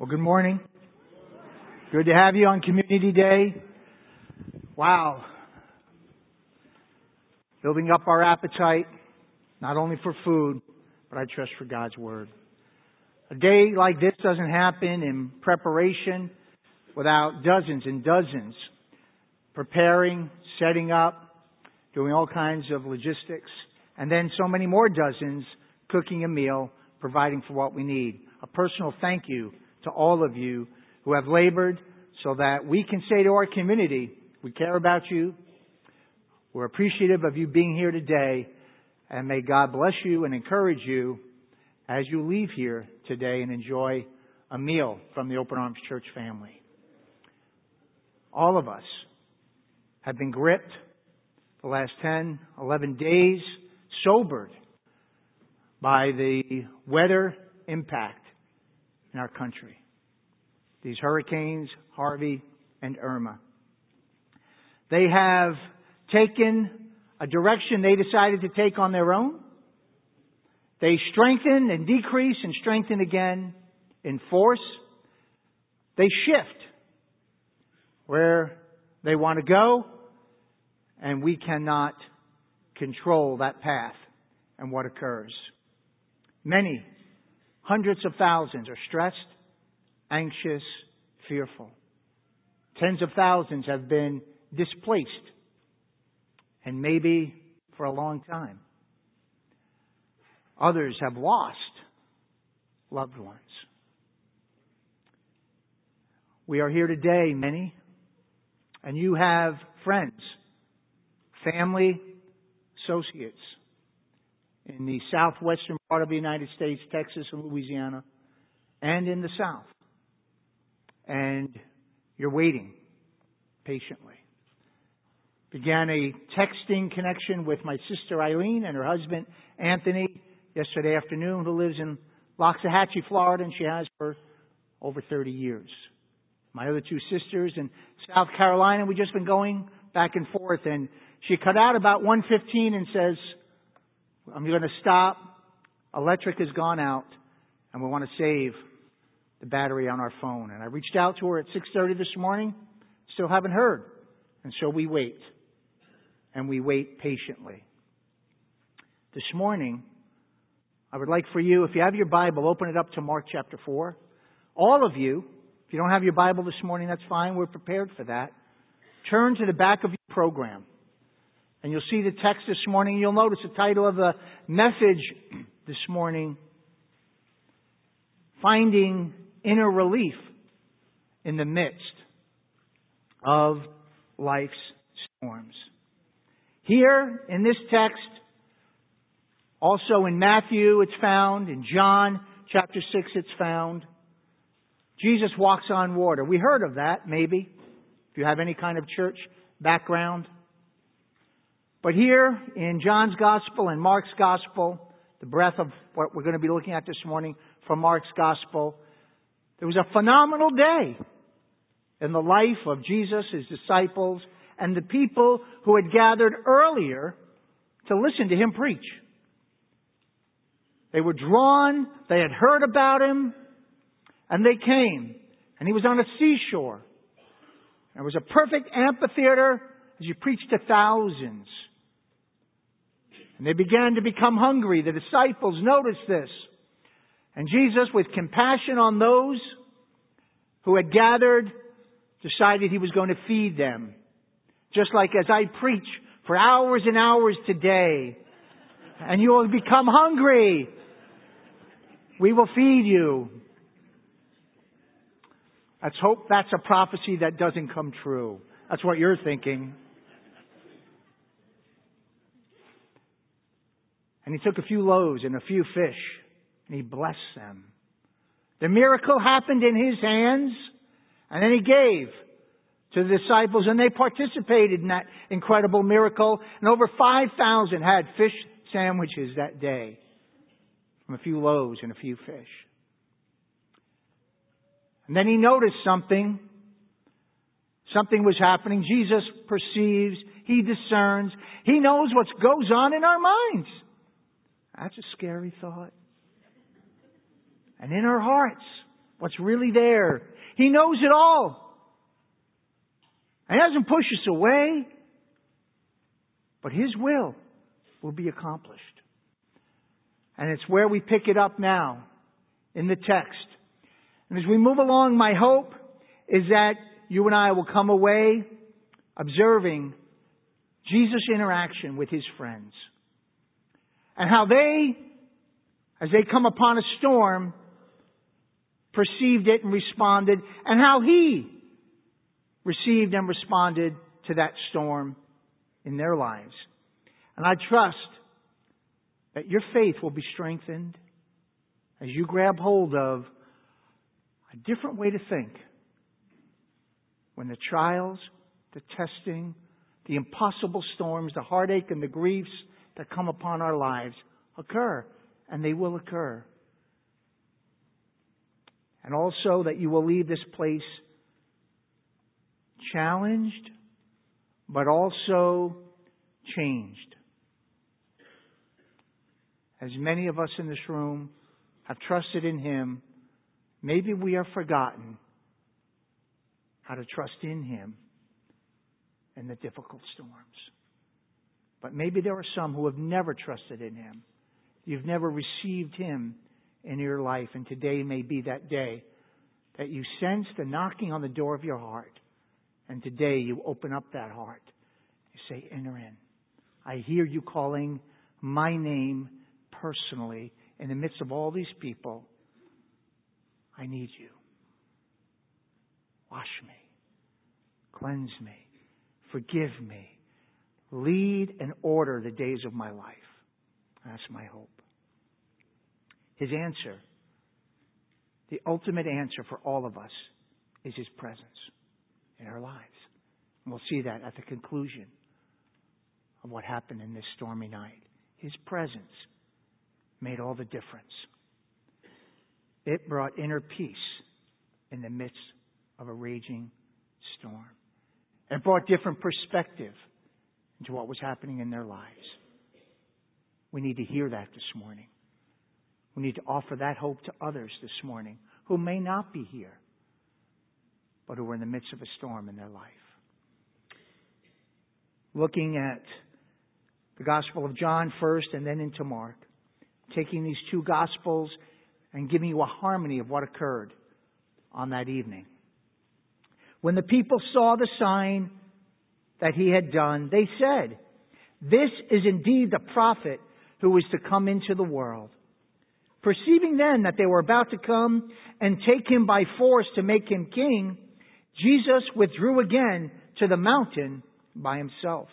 Well, good morning. Good to have you on Community Day. Wow. Building up our appetite, not only for food, but I trust for God's Word. A day like this doesn't happen in preparation without dozens and dozens preparing, setting up, doing all kinds of logistics, and then so many more dozens cooking a meal, providing for what we need. A personal thank you to all of you who have labored so that we can say to our community, we care about you. We're appreciative of you being here today, and may God bless you and encourage you as you leave here today and enjoy a meal from the Open Arms Church family. All of us have been gripped the last 10, 11 days, sobered by the weather impact in our country. These hurricanes, Harvey and Irma. They have taken a direction they decided to take on their own. They strengthen and decrease and strengthen again in force. They shift where they want to go, and we cannot control that path and what occurs. Many, hundreds of thousands are stressed, anxious, fearful. Tens of thousands have been displaced, and maybe for a long time. Others have lost loved ones. We are here today, many, and you have friends, family, associates in the southwestern part of the United States, Texas and Louisiana, and in the South. And you're waiting patiently. Began a texting connection with my sister Eileen and her husband Anthony yesterday afternoon, who lives in Loxahatchee, Florida, and she has for over 30 years. My other two sisters in South Carolina, we've just been going back and forth, and she cut out about 1:15 and says, I'm going to stop. Electric has gone out, and we want to save the battery on our phone. And I reached out to her at 6:30 this morning. Still haven't heard. And so we wait. And we wait patiently. This morning, I would like for you, if you have your Bible, open it up to Mark chapter 4. All of you, if you don't have your Bible this morning, that's fine. We're prepared for that. Turn to the back of your program. And you'll see the text this morning. You'll notice the title of the message this morning, Finding Inner Relief in the Midst of Life's Storms. Here in this text, also in Matthew it's found, in John chapter 6 it's found, Jesus walks on water. We heard of that, maybe, if you have any kind of church background. But here in John's Gospel and Mark's Gospel, the breadth of what we're going to be looking at this morning from Mark's Gospel, there was a phenomenal day in the life of Jesus, His disciples, and the people who had gathered earlier to listen to Him preach. They were drawn, they had heard about Him, and they came. And He was on a seashore. There was a perfect amphitheater as He preached to thousands. And they began to become hungry. The disciples noticed this. And Jesus, with compassion on those who had gathered, decided He was going to feed them. Just like as I preach for hours and hours today, and you will become hungry, we will feed you. Let's hope that's a prophecy that doesn't come true. That's what you're thinking. And He took a few loaves and a few fish, and He blessed them. The miracle happened in His hands, and then He gave to the disciples, and they participated in that incredible miracle. And over 5,000 had fish sandwiches that day from a few loaves and a few fish. And then He noticed something. Something was happening. Jesus perceives. He discerns. He knows what goes on in our minds. That's a scary thought. And in our hearts, what's really there. He knows it all. He doesn't push us away, but His will be accomplished. And it's where we pick it up now in the text. And as we move along, my hope is that you and I will come away observing Jesus' interaction with His friends. And how they, as they come upon a storm, perceived it and responded. And how He received and responded to that storm in their lives. And I trust that your faith will be strengthened as you grab hold of a different way to think when the trials, the testing, the impossible storms, the heartache and the griefs that come upon our lives occur, and they will occur. And also that you will leave this place challenged, but also changed. As many of us in this room have trusted in Him, maybe we have forgotten how to trust in Him in the difficult storms. But maybe there are some who have never trusted in Him. You've never received Him in your life, and today may be that day that you sense the knocking on the door of your heart. And today you open up that heart. You say, enter in. I hear you calling my name personally in the midst of all these people. I need you. Wash me. Cleanse me. Forgive me. Lead and order the days of my life. That's my hope. His answer, the ultimate answer for all of us, is His presence in our lives. And we'll see that at the conclusion of what happened in this stormy night. His presence made all the difference. It brought inner peace in the midst of a raging storm. It brought different perspective into what was happening in their lives. We need to hear that this morning. We need to offer that hope to others this morning who may not be here, but who are in the midst of a storm in their life. Looking at the Gospel of John first and then into Mark. Taking these two Gospels and giving you a harmony of what occurred on that evening. When the people saw the sign that He had done, they said, "This is indeed the prophet who is to come into the world." Perceiving then that they were about to come and take Him by force to make Him king, Jesus withdrew again to the mountain by Himself.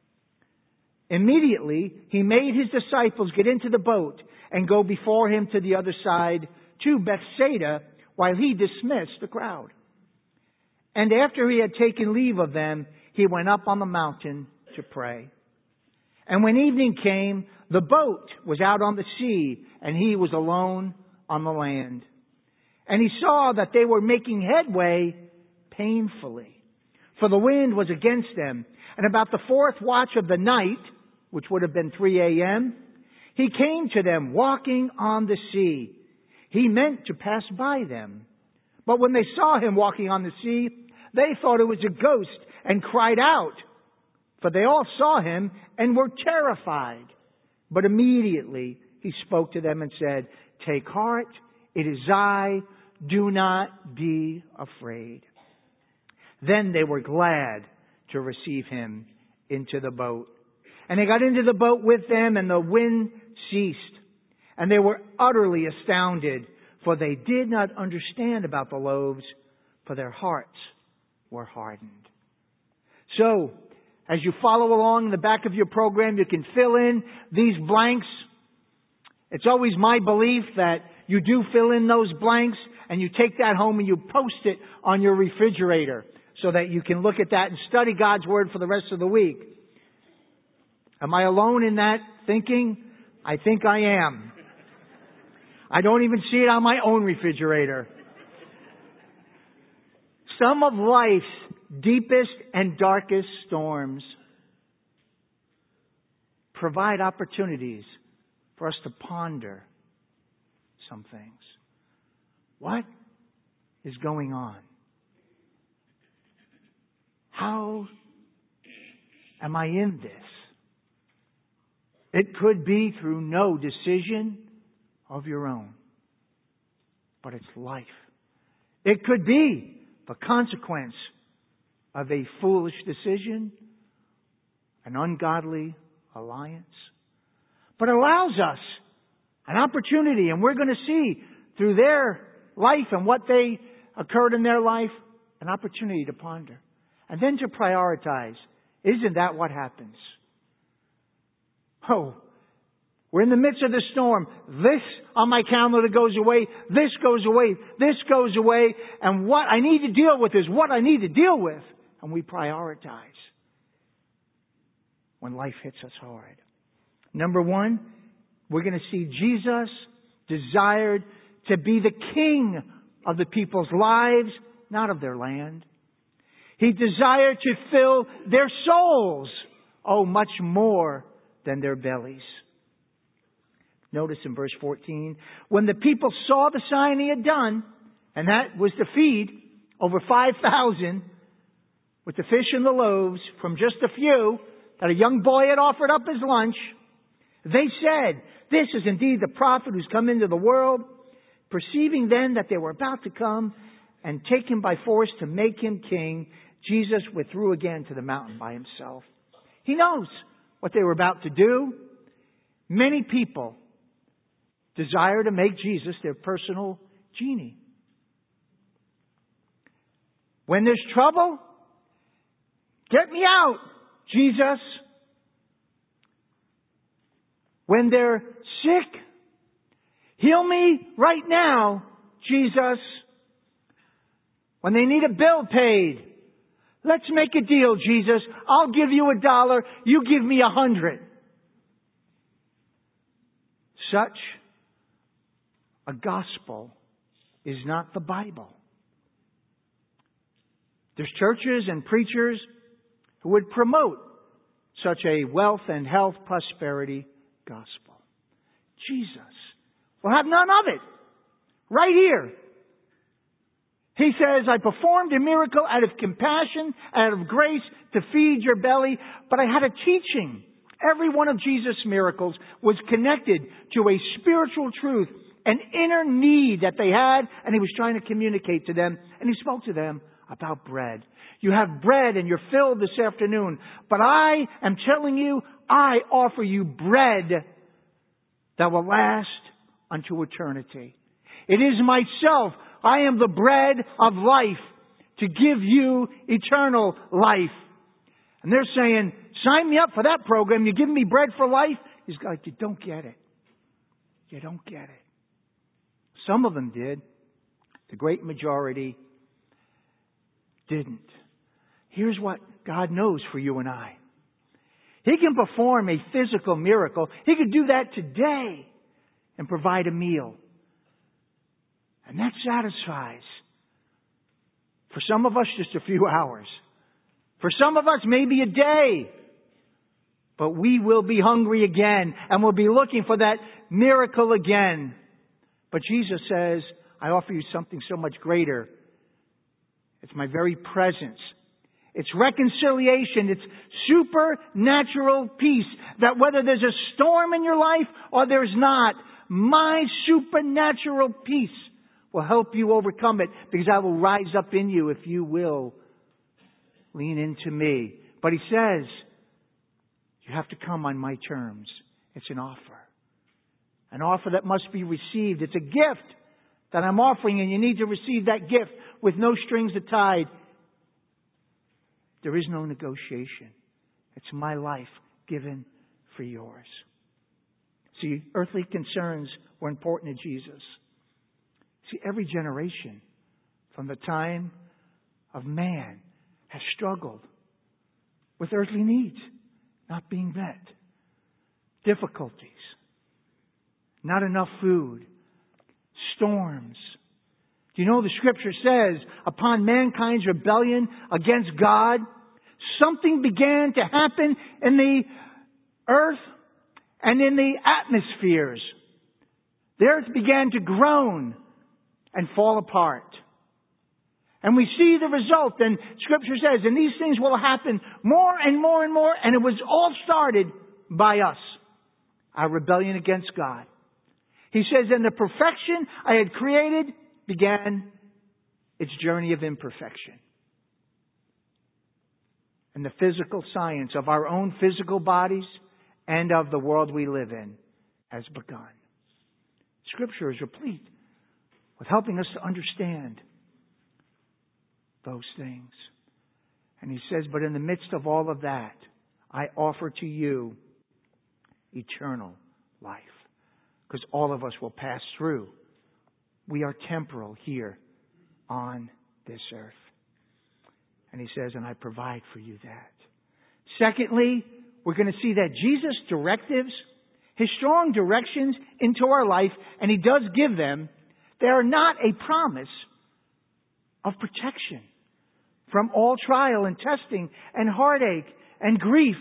Immediately, He made His disciples get into the boat and go before Him to the other side, to Bethsaida, while He dismissed the crowd. And after He had taken leave of them, He went up on the mountain to pray. And when evening came, the boat was out on the sea, and He was alone on the land. And He saw that they were making headway painfully, for the wind was against them. And about the fourth watch of the night, which would have been 3 a.m., He came to them walking on the sea. He meant to pass by them. But when they saw Him walking on the sea, they thought it was a ghost and cried out. For they all saw Him and were terrified. But immediately He spoke to them and said, "Take heart, it is I, do not be afraid." Then they were glad to receive Him into the boat. And they got into the boat with them, and the wind ceased. And they were utterly astounded, for they did not understand about the loaves, for their hearts were hardened. So, as you follow along in the back of your program, you can fill in these blanks. It's always my belief that you do fill in those blanks, and you take that home and you post it on your refrigerator so that you can look at that and study God's Word for the rest of the week. Am I alone in that thinking? I think I am. I don't even see it on my own refrigerator. Some of life's deepest and darkest storms provide opportunities for us to ponder some things. What is going on? How am I in this? It could be through no decision of your own, but it's life. It could be the consequence of a foolish decision, an ungodly alliance. But it allows us an opportunity, and we're going to see through their life and what they occurred in their life, an opportunity to ponder. And then to prioritize. Isn't that what happens? Oh, we're in the midst of the storm. This on my calendar goes away. This goes away. This goes away. And what I need to deal with is what I need to deal with. And we prioritize when life hits us hard. Number one, we're going to see Jesus desired to be the king of the people's lives, not of their land. He desired to fill their souls, much more than their bellies. Notice in verse 14, when the people saw the sign he had done, and that was to feed over 5,000 with the fish and the loaves from just a few that a young boy had offered up as lunch, they said, "This is indeed the prophet who's come into the world." Perceiving then that they were about to come and take him by force to make him king, Jesus withdrew again to the mountain by himself. He knows what they were about to do. Many people desire to make Jesus their personal genie. When there's trouble, get me out, Jesus. When they're sick, heal me right now, Jesus. When they need a bill paid, let's make a deal, Jesus. I'll give you $1. You give me 100. Such a gospel is not the Bible. There's churches and preachers who would promote such a wealth and health prosperity gospel. Jesus will have none of it. Right here. He says, I performed a miracle out of compassion, out of grace to feed your belly, but I had a teaching. Every one of Jesus' miracles was connected to a spiritual truth, an inner need that they had, and he was trying to communicate to them, and he spoke to them about bread. You have bread and you're filled this afternoon, but I am telling you, I offer you bread that will last unto eternity. It is myself. I am the bread of life to give you eternal life. And they're saying, sign me up for that program. You're giving me bread for life? He's like, you don't get it. You don't get it. Some of them did. The great majority didn't. Here's what God knows for you and I. He can perform a physical miracle. He could do that today and provide a meal. And that satisfies. For some of us, just a few hours. For some of us, maybe a day. But we will be hungry again, and we'll be looking for that miracle again. But Jesus says, I offer you something so much greater. It's my very presence. It's reconciliation. It's supernatural peace. That whether there's a storm in your life or there's not, my supernatural peace will help you overcome it, because I will rise up in you if you will lean into me. But he says, you have to come on my terms. It's an offer. An offer that must be received. It's a gift that I'm offering, and you need to receive that gift with no strings attached. There is no negotiation. It's my life given for yours. See, earthly concerns were important to Jesus. See, every generation from the time of man has struggled with earthly needs not being met. Difficulties. Not enough food. Storms. Do you know the scripture says, upon mankind's rebellion against God, something began to happen in the earth and in the atmospheres. The earth began to groan and fall apart. And we see the result. And Scripture says, and these things will happen more and more and more. And it was all started by us. Our rebellion against God. He says, and the perfection I had created began its journey of imperfection. And the physical science of our own physical bodies and of the world we live in has begun. Scripture is replete with helping us to understand those things. And he says, but in the midst of all of that, I offer to you eternal life. Because all of us will pass through. We are temporal here on this earth. And he says, and I provide for you that. Secondly, we're going to see that Jesus' directives, His strong directions into our life, and He does give them, they are not a promise of protection from all trial and testing and heartache and grief.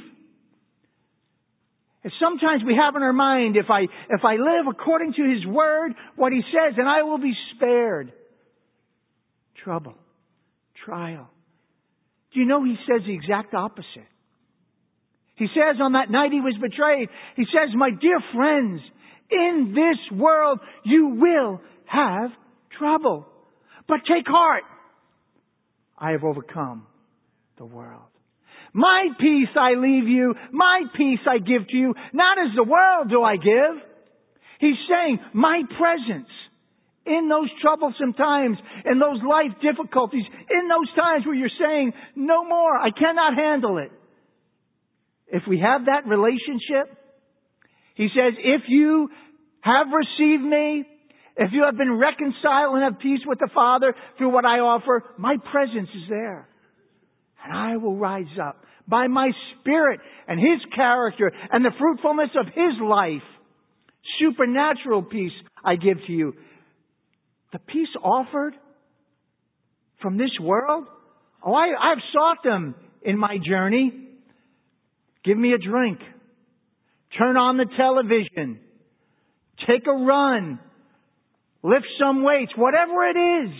And sometimes we have in our mind, if I live according to His Word, what He says, then I will be spared trouble, trial. Do you know He says the exact opposite? He says on that night He was betrayed, He says, my dear friends, in this world you will have trouble. But take heart. I have overcome the world. My peace I leave you. My peace I give to you. Not as the world do I give. He's saying, my presence in those troublesome times, in those life difficulties, in those times where you're saying, no more, I cannot handle it. If we have that relationship, He says, if you have received me, if you have been reconciled and have peace with the Father through what I offer, my presence is there. And I will rise up by my Spirit and His character and the fruitfulness of His life. Supernatural peace I give to you. The peace offered from this world? Oh, I've sought them in my journey. Give me a drink. Turn on the television. Take a run. Lift some weights. Whatever it is.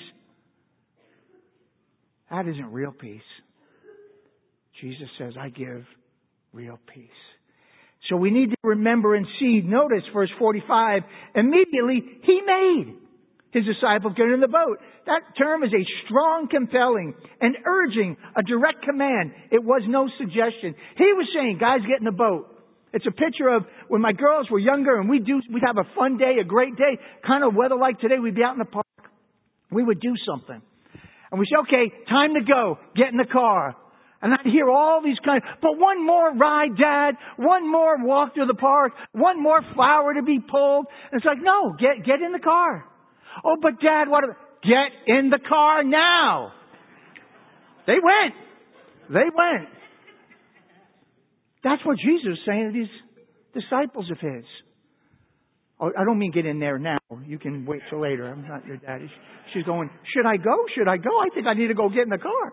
That isn't real peace. Jesus says, I give real peace. So we need to remember and see. Notice verse 45. Immediately He made His disciples get in the boat. That term is a strong compelling and urging, a direct command. It was no suggestion. He was saying, guys, get in the boat. It's a picture of when my girls were younger and we'd have a fun day, a great day, kind of weather like today. We'd be out in the park. We would do something. And we say, okay, time to go. Get in the car. And I'd hear all these but one more ride, Dad. One more walk through the park. One more flower to be pulled. And it's like, no, get in the car. Oh, but Dad, get in the car now. They went. That's what Jesus is saying to these disciples of His. Oh, I don't mean get in there now. You can wait till later. I'm not your daddy. She's going, should I go? Should I go? I think I need to go get in the car.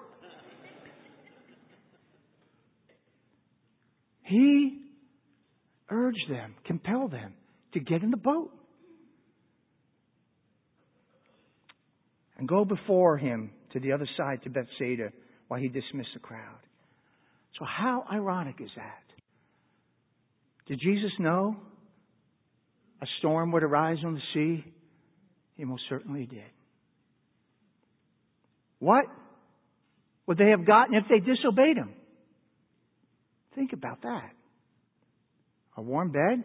He urged them, compelled them to get in the boat and go before Him to the other side to Bethsaida while He dismissed the crowd. So how ironic is that? Did Jesus know a storm would arise on the sea? He most certainly did. What would they have gotten if they disobeyed Him? Think about that. A warm bed?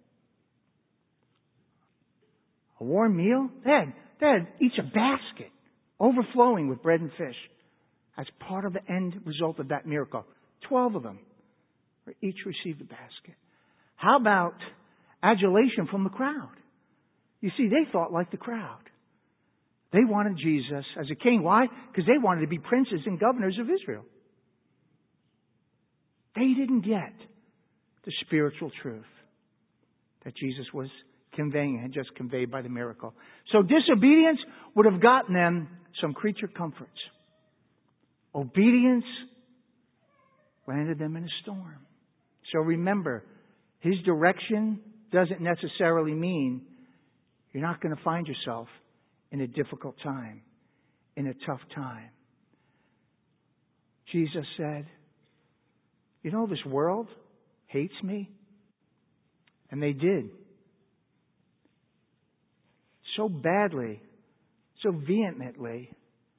A warm meal? Dad eats a basket overflowing with bread and fish as part of the end result of that miracle. 12 of them each received a basket. How about adulation from the crowd? You see, they thought like the crowd. They wanted Jesus as a king. Why? Because they wanted to be princes and governors of Israel. They didn't get the spiritual truth that Jesus was conveying, had just conveyed by the miracle. So disobedience would have gotten them some creature comforts. Obedience landed them in a storm. So remember, His direction doesn't necessarily mean you're not going to find yourself in a difficult time. in a tough time. Jesus said, you know, this world hates me. And they did. So badly, so vehemently,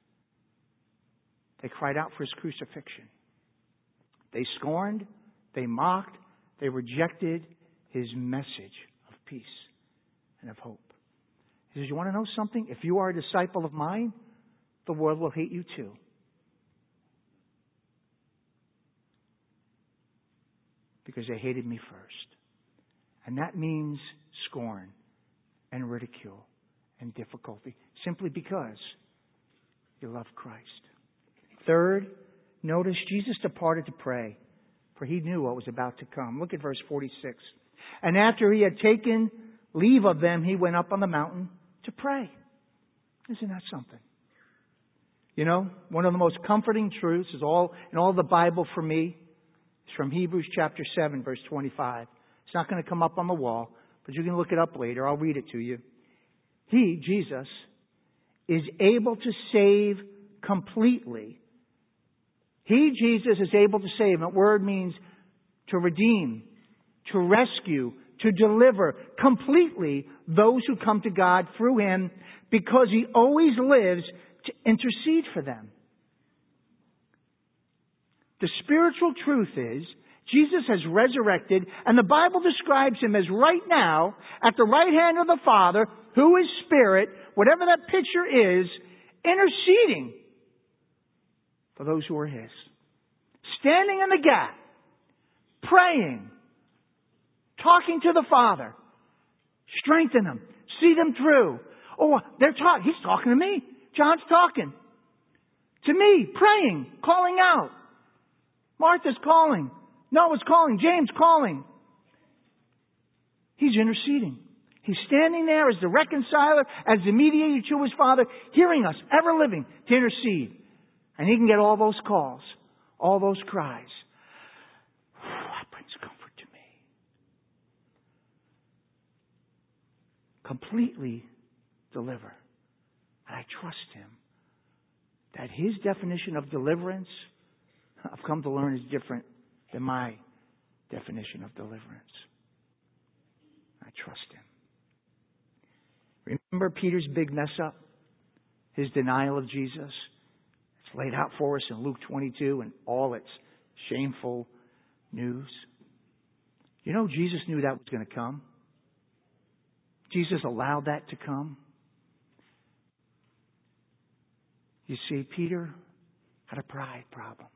they cried out for His crucifixion. They scorned, they mocked, they rejected His message of peace and of hope. He says, you want to know something? If you are a disciple of mine, the world will hate you too. Because they hated me first. And that means scorn and ridicule and difficulty, simply because you love Christ. Third, notice Jesus departed to pray, for He knew what was about to come. Look at verse 46. And after He had taken leave of them, He went up on the mountain to pray. Isn't that something? You know, one of the most comforting truths is in all the Bible for me is from Hebrews chapter 7, verse 25. It's not going to come up on the wall, but you can look it up later. I'll read it to you. He, Jesus, is able to save completely. He, Jesus, is able to save. That word means to redeem, to rescue, to deliver completely those who come to God through Him, because He always lives to intercede for them. The spiritual truth is, Jesus has resurrected, and the Bible describes Him as right now at the right hand of the Father, who is Spirit, whatever that picture is, interceding for those who are His. Standing in the gap, praying, talking to the Father, strengthen them, see them through. Oh, He's talking to me. John's talking to me, praying, calling out. Martha's calling. Noah's calling. James calling. He's interceding. He's standing there as the reconciler, as the mediator to His Father, hearing us, ever living, to intercede. And He can get all those calls, all those cries. That brings comfort to me. Completely deliver. And I trust Him that His definition of deliverance, I've come to learn, is different than my definition of deliverance. I trust Him. Remember Peter's big mess up? His denial of Jesus? It's laid out for us in Luke 22 and all its shameful news. You know, Jesus knew that was going to come. Jesus allowed that to come. You see, Peter had a pride problem.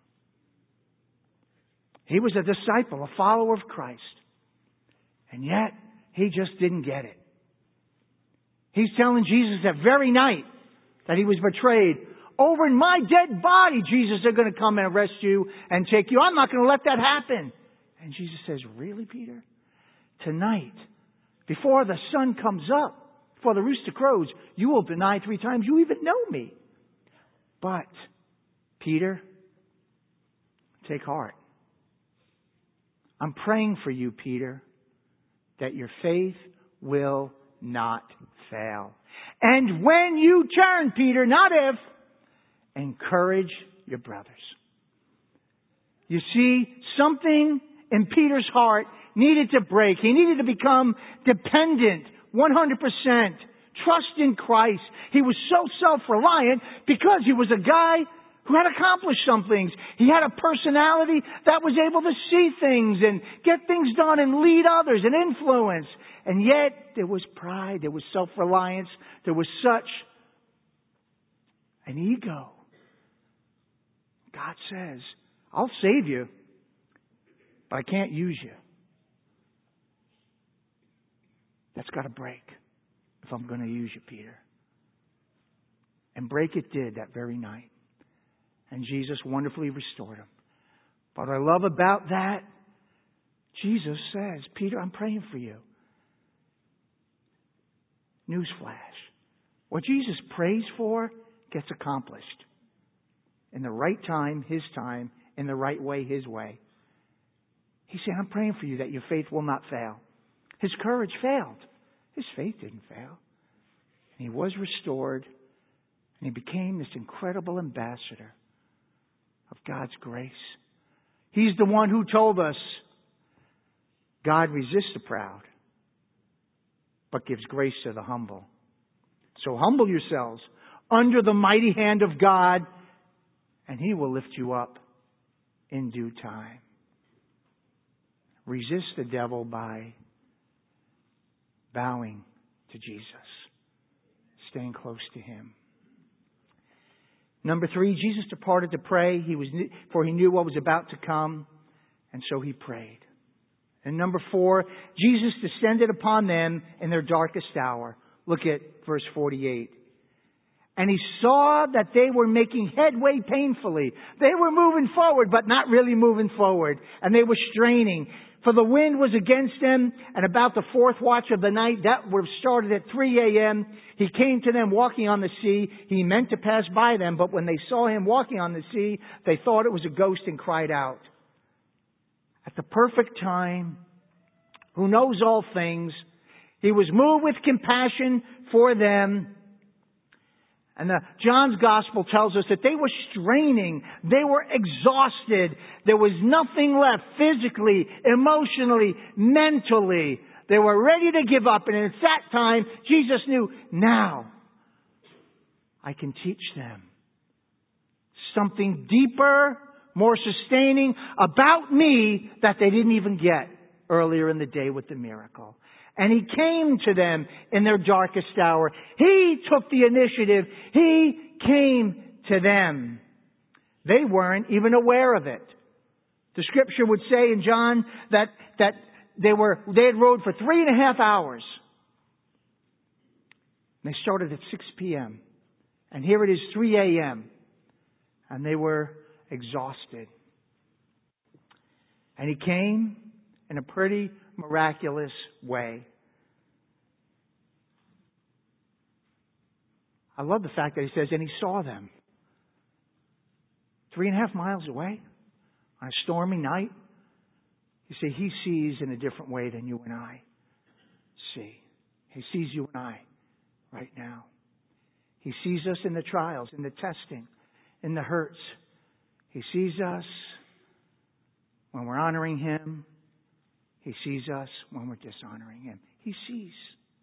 He was a disciple, a follower of Christ. And yet, he just didn't get it. He's telling Jesus that very night that he was betrayed, over in my dead body, Jesus, they're going to come and arrest you and take you. I'm not going to let that happen. And Jesus says, really, Peter? Tonight, before the sun comes up, before the rooster crows, you will deny 3 times you even know me. But, Peter, take heart. I'm praying for you, Peter, that your faith will not fail. And when you turn, Peter, not if, encourage your brothers. You see, something in Peter's heart needed to break. He needed to become dependent, 100%, trust in Christ. He was so self-reliant because he was a guy who had accomplished some things. He had a personality that was able to see things and get things done and lead others and influence. And yet there was pride, there was self-reliance, there was such an ego. God says, I'll save you, but I can't use you. That's got to break if I'm going to use you, Peter. And break it did that very night. And Jesus wonderfully restored him. But what I love about that, Jesus says, Peter, I'm praying for you. Newsflash. What Jesus prays for gets accomplished. In the right time, His time, in the right way, His way. He said, I'm praying for you that your faith will not fail. His courage failed. His faith didn't fail. And he was restored. And he became this incredible ambassador of God's grace. He's the one who told us God resists the proud, but gives grace to the humble. So humble yourselves under the mighty hand of God, and He will lift you up in due time. Resist the devil by bowing to Jesus, staying close to Him. Number 3, Jesus departed to pray, for He knew what was about to come, and so He prayed. And number 4, Jesus descended upon them in their darkest hour. Look at verse 48. And He saw that they were making headway painfully. They were moving forward, but not really moving forward. And they were straining. For the wind was against them, and about the 4th watch of the night, that would have started at 3 a.m., He came to them walking on the sea. He meant to pass by them, but when they saw Him walking on the sea, they thought it was a ghost and cried out. At the perfect time, who knows all things, He was moved with compassion for them. And John's Gospel tells us that they were straining. They were exhausted. There was nothing left physically, emotionally, mentally. They were ready to give up. And at that time, Jesus knew, now I can teach them something deeper, more sustaining about me that they didn't even get earlier in the day with the miracle. And He came to them in their darkest hour. He took the initiative. He came to them. They weren't even aware of it. The Scripture would say in John that they had rowed for 3.5 hours. They started at 6 p.m. And here it is 3 a.m. And they were exhausted. And He came in a pretty miraculous way. I love the fact that He says, and He saw them. 3.5 miles away on a stormy night. You see, He sees in a different way than you and I see. He sees you and I right now. He sees us in the trials, in the testing, in the hurts. He sees us when we're honoring Him. He sees us when we're dishonoring Him. He sees.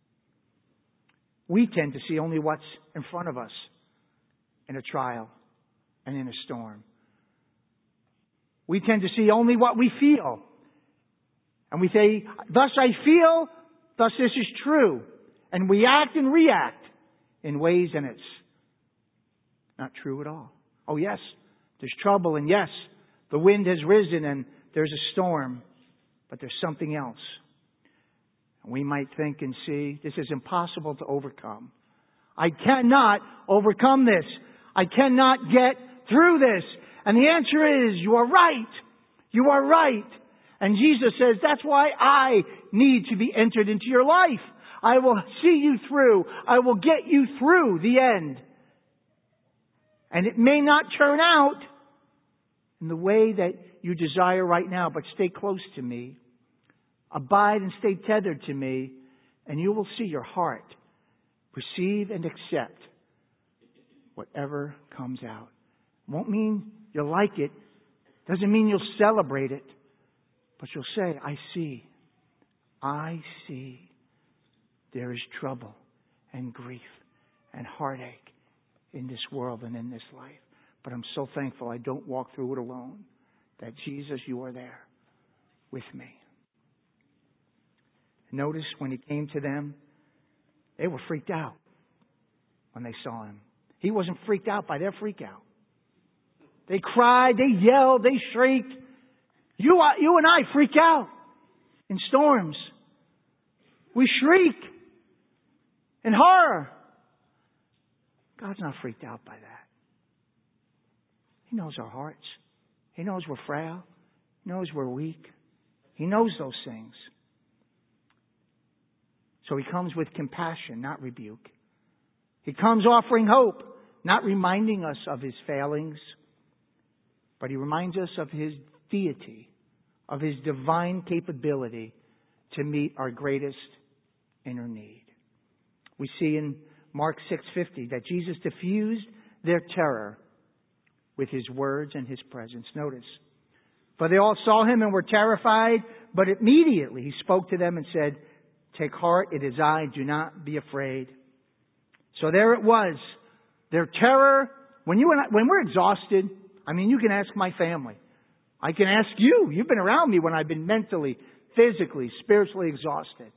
We tend to see only what's in front of us in a trial and in a storm. We tend to see only what we feel. And we say, thus I feel, thus this is true. And we act and react in ways and it's not true at all. Oh yes, there's trouble, and yes, the wind has risen and there's a storm. But there's something else. And we might think and see, this is impossible to overcome. I cannot overcome this. I cannot get through this. And the answer is, you are right. You are right. And Jesus says, that's why I need to be entered into your life. I will see you through. I will get you through the end. And it may not turn out in the way that you desire right now, but stay close to me. Abide and stay tethered to me, and you will see your heart receive and accept whatever comes out. Won't mean you'll like it. Doesn't mean you'll celebrate it. But you'll say, I see there is trouble and grief and heartache in this world and in this life. But I'm so thankful I don't walk through it alone. That Jesus, you are there with me. Notice when He came to them, they were freaked out when they saw Him. He wasn't freaked out by their freak out. They cried, they yelled, they shrieked. You and I freak out in storms. We shriek in horror. God's not freaked out by that. He knows our hearts. He knows we're frail. He knows we're weak. He knows those things. So He comes with compassion, not rebuke. He comes offering hope, not reminding us of His failings, but He reminds us of His deity, of His divine capability to meet our greatest inner need. We see in Mark 6:50 that Jesus diffused their terror with His words and His presence. Notice, for they all saw Him and were terrified, but immediately He spoke to them and said, take heart, it is I, do not be afraid. So there it was. Their terror, when we're exhausted, I mean, you can ask my family. I can ask you. You've been around me when I've been mentally, physically, spiritually exhausted.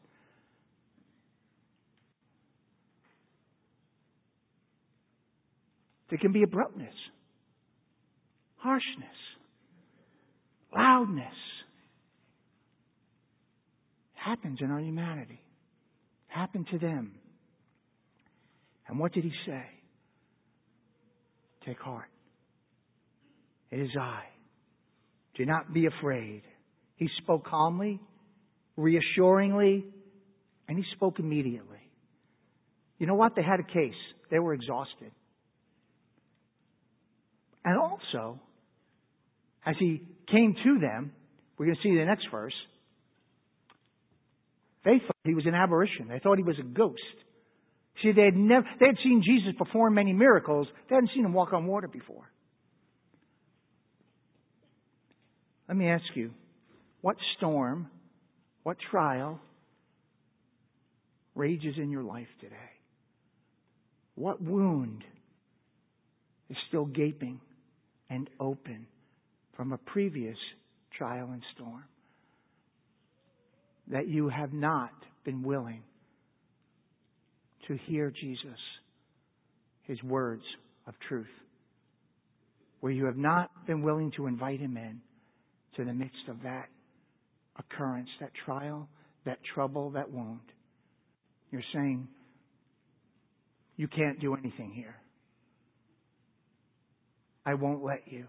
There can be abruptness, harshness, loudness. It happens in our humanity. It happened to them. And what did He say? Take heart. It is I. Do not be afraid. He spoke calmly, reassuringly, and He spoke immediately. You know what? They had a case. They were exhausted. And also, as He came to them, we're going to see the next verse, they thought He was an apparition. They thought He was a ghost. See, they had seen Jesus perform many miracles. They hadn't seen Him walk on water before. Let me ask you, what storm, what trial rages in your life today? What wound is still gaping and open from a previous trial and storm that you have not been willing to hear Jesus, His words of truth, where you have not been willing to invite Him in to the midst of that occurrence, that trial, that trouble, that wound? You're saying, you can't do anything here. I won't let you.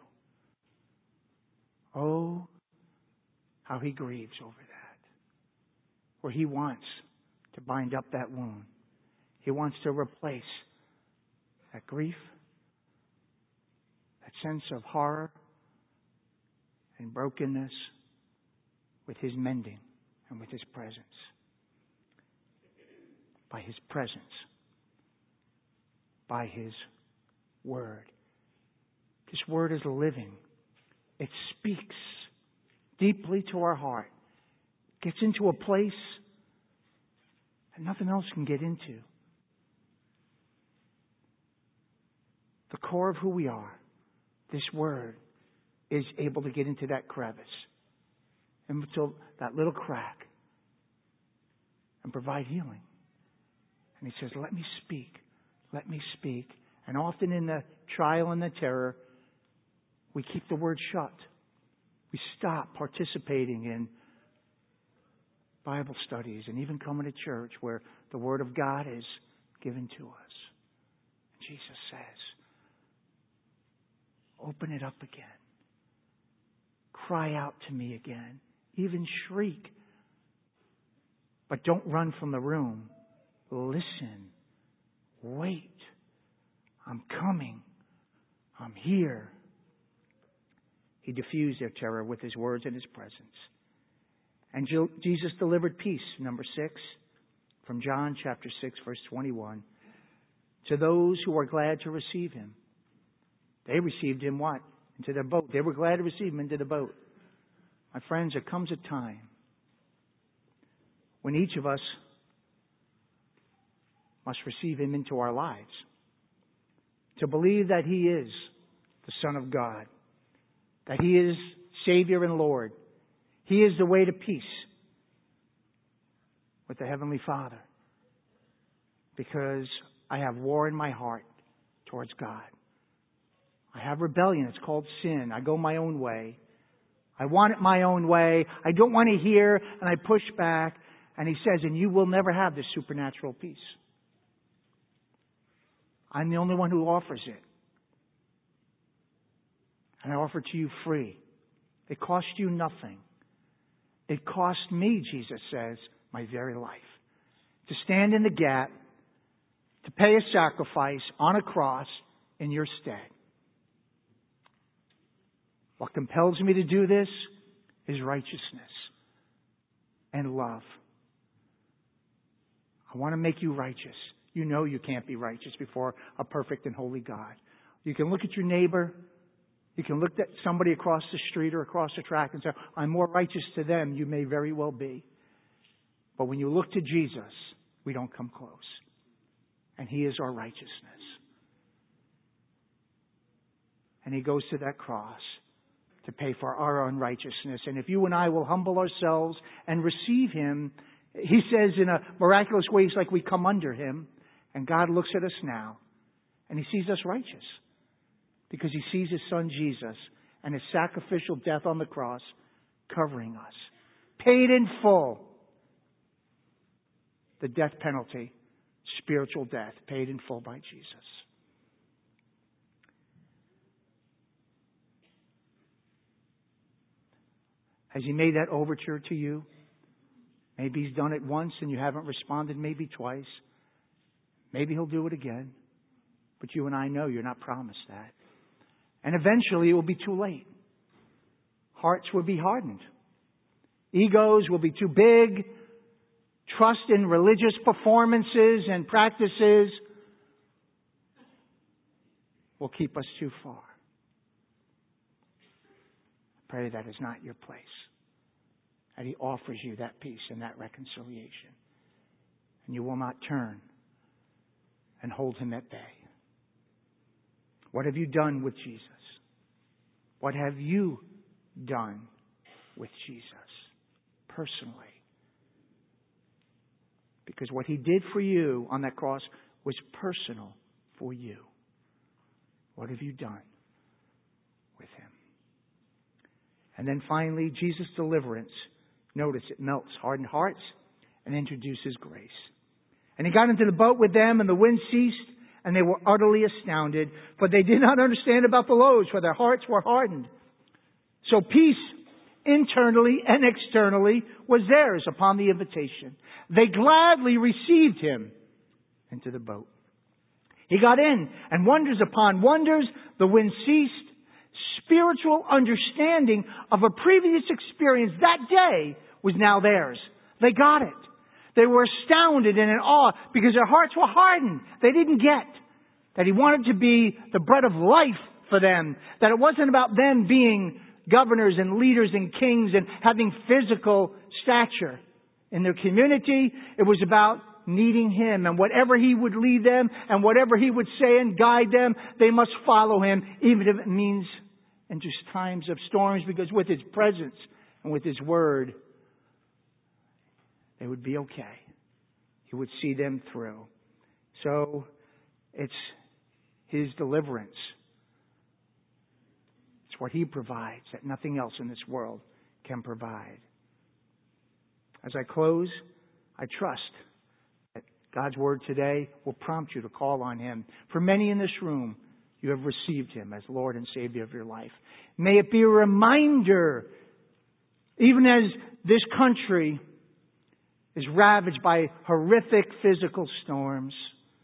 Oh, how He grieves over that. Where He wants to bind up that wound. He wants to replace that grief, that sense of horror and brokenness with His mending and with His presence. By His presence. By His Word. This Word is living. It speaks deeply to our heart. Gets into a place that nothing else can get into. The core of who we are, this Word, is able to get into that crevice, into that little crack, and provide healing. And He says, let me speak. Let me speak. And often in the trial and the terror, we keep the Word shut. We stop participating in Bible studies and even coming to church where the Word of God is given to us. And Jesus says, open it up again. Cry out to me again. Even shriek. But don't run from the room. Listen. Wait. I'm coming. I'm here. He diffused their terror with His words and His presence. And Jesus delivered peace, number 6, from John chapter 6, verse 21, to those who are glad to receive Him. They received Him what? Into their boat. They were glad to receive Him into the boat. My friends, there comes a time when each of us must receive Him into our lives. To believe that He is the Son of God. That He is Savior and Lord. He is the way to peace with the Heavenly Father. Because I have war in my heart towards God. I have rebellion. It's called sin. I go my own way. I want it my own way. I don't want to hear, and I push back. And He says, and you will never have this supernatural peace. I'm the only one who offers it. And I offer it to you free. It cost you nothing. It cost me, Jesus says, my very life. To stand in the gap, to pay a sacrifice on a cross in your stead. What compels me to do this is righteousness and love. I want to make you righteous. You know you can't be righteous before a perfect and holy God. You can look at your neighbor. You can look at somebody across the street or across the track and say, I'm more righteous to them. You may very well be. But when you look to Jesus, we don't come close. And He is our righteousness. And He goes to that cross to pay for our unrighteousness. And if you and I will humble ourselves and receive Him, He says in a miraculous way, it's like we come under Him. And God looks at us now and He sees us righteous. Because He sees His Son Jesus and His sacrificial death on the cross covering us. Paid in full. The death penalty, spiritual death, paid in full by Jesus. Has He made that overture to you? Maybe He's done it once and you haven't responded, maybe twice. Maybe He'll do it again. But you and I know you're not promised that. And eventually it will be too late. Hearts will be hardened. Egos will be too big. Trust in religious performances and practices will keep us too far. Pray that is not your place. That He offers you that peace and that reconciliation. And you will not turn and hold Him at bay. What have you done with Jesus? What have you done with Jesus personally? Because what He did for you on that cross was personal for you. What have you done with Him? And then finally, Jesus' deliverance. Notice it melts hardened hearts and introduces grace. And He got into the boat with them, and the wind ceased, and they were utterly astounded, but they did not understand about the loaves, for their hearts were hardened. So peace, internally and externally, was theirs upon the invitation. They gladly received Him into the boat. He got in, and wonders upon wonders, the wind ceased. Spiritual understanding of a previous experience that day was now theirs. They got it. They were astounded and in awe because their hearts were hardened. They didn't get that He wanted to be the bread of life for them. That it wasn't about them being governors and leaders and kings and having physical stature in their community. It was about needing Him, and whatever He would lead them and whatever He would say and guide them, they must follow Him, even if it means in just times of storms, because with His presence and with His word, they would be okay. He would see them through. So it's His deliverance. It's what He provides that nothing else in this world can provide. As I close, I trust that God's Word today will prompt you to call on Him. For many in this room, you have received Him as Lord and Savior of your life. May it be a reminder, even as this country is ravaged by horrific physical storms,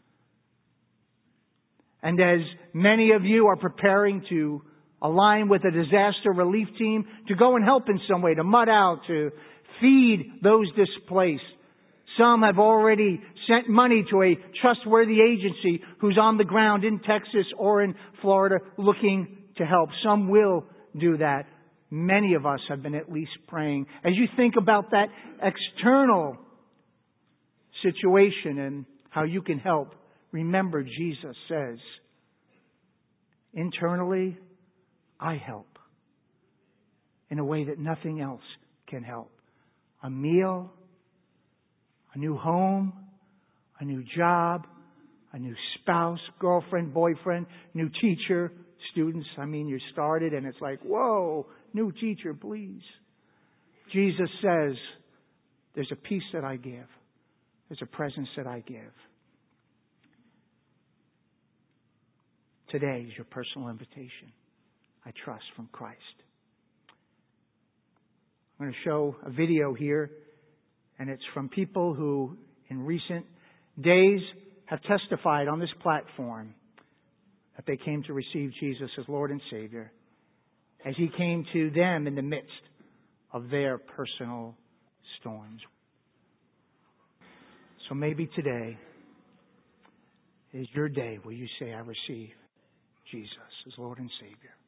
and as many of you are preparing to align with a disaster relief team to go and help in some way, to mud out, to feed those displaced. Some have already sent money to a trustworthy agency who's on the ground in Texas or in Florida looking to help. Some will do that. Many of us have been at least praying. As you think about that external situation and how you can help, remember Jesus says, internally, I help in a way that nothing else can help. A meal, a new home, a new job, a new spouse, girlfriend, boyfriend, new teacher, students. You started and it's like, whoa, new teacher, please. Jesus says, there's a peace that I give. There's a presence that I give. Today is your personal invitation. I trust from Christ. I'm going to show a video here, and it's from people who in recent days have testified on this platform that they came to receive Jesus as Lord and Savior as He came to them in the midst of their personal storms. So maybe today is your day where you say, I receive Jesus as Lord and Savior.